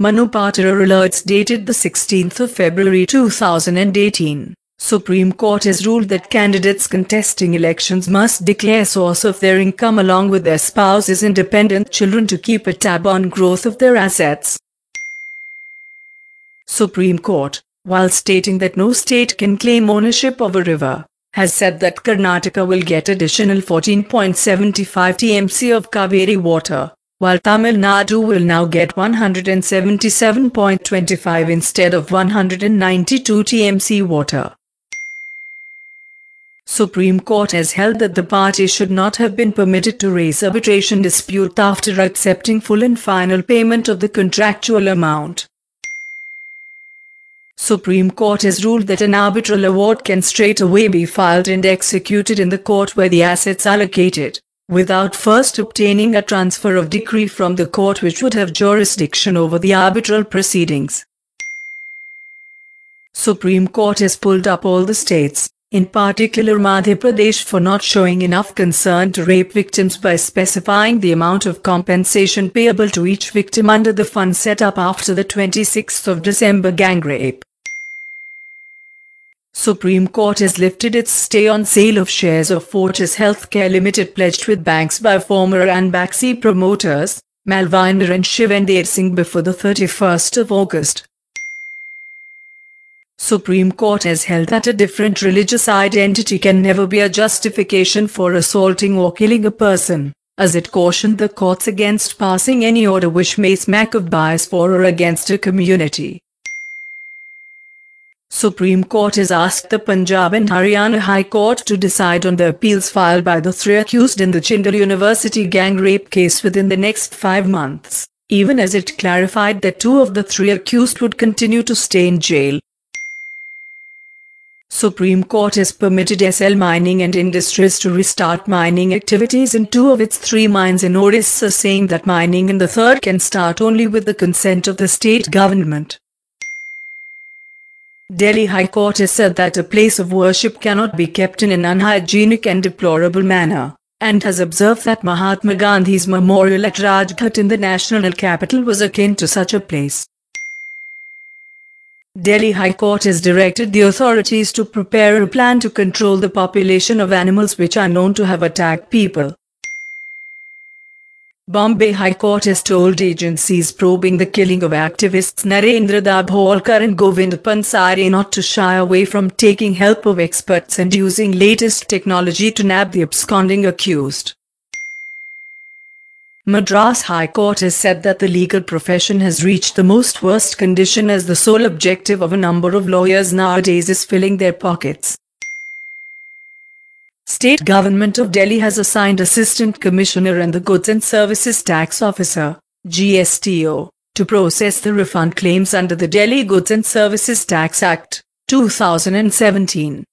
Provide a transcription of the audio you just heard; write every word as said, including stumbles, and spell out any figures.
Manu Patora alerts dated the sixteenth of February two thousand eighteen. Supreme Court has ruled that candidates contesting elections must declare source of their income along with their spouses and dependent children to keep a tab on growth of their assets. Supreme Court, while stating that no state can claim ownership of a river, has said that Karnataka will get additional fourteen point seven five T M C of Kaveri water, while Tamil Nadu will now get one hundred seventy-seven point two five instead of one hundred ninety-two T M C water. Supreme Court has held that the party should not have been permitted to raise arbitration dispute after accepting full and final payment of the contractual amount. Supreme Court has ruled that an arbitral award can straightaway be filed and executed in the court where the assets are located, without first obtaining a transfer of decree from the court which would have jurisdiction over the arbitral proceedings. Supreme Court has pulled up all the states, in particular Madhya Pradesh, for not showing enough concern to rape victims by specifying the amount of compensation payable to each victim under the fund set up after the twenty-sixth of December gang rape. Supreme Court has lifted its stay on sale of shares of Fortis Healthcare Limited pledged with banks by former Ranbaxy promoters, Malvinder and Shivender Singh before the thirty-first of August. Supreme Court has held that a different religious identity can never be a justification for assaulting or killing a person, as it cautioned the courts against passing any order which may smack of bias for or against a community. Supreme Court has asked the Punjab and Haryana High Court to decide on the appeals filed by the three accused in the Chindar University gang rape case within the next five months, even as it clarified that two of the three accused would continue to stay in jail. Supreme Court has permitted S L Mining and Industries to restart mining activities in two of its three mines in Odisha, saying that mining in the third can start only with the consent of the state government. Delhi High Court has said that a place of worship cannot be kept in an unhygienic and deplorable manner, and has observed that Mahatma Gandhi's memorial at Rajghat in the national capital was akin to such a place. Delhi High Court has directed the authorities to prepare a plan to control the population of animals which are known to have attacked people. Bombay High Court has told agencies probing the killing of activists Narendra Dabholkar and Govind Pansare not to shy away from taking help of experts and using latest technology to nab the absconding accused. Madras High Court has said that the legal profession has reached the most worst condition as the sole objective of a number of lawyers nowadays is filling their pockets. State Government of Delhi has assigned Assistant Commissioner and the Goods and Services Tax Officer, G S T O, to process the refund claims under the Delhi Goods and Services Tax Act, two thousand seventeen.